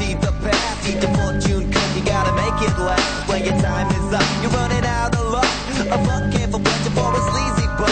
see the past. Eat your fortune cookie, gotta make it last. When your time is up, you're running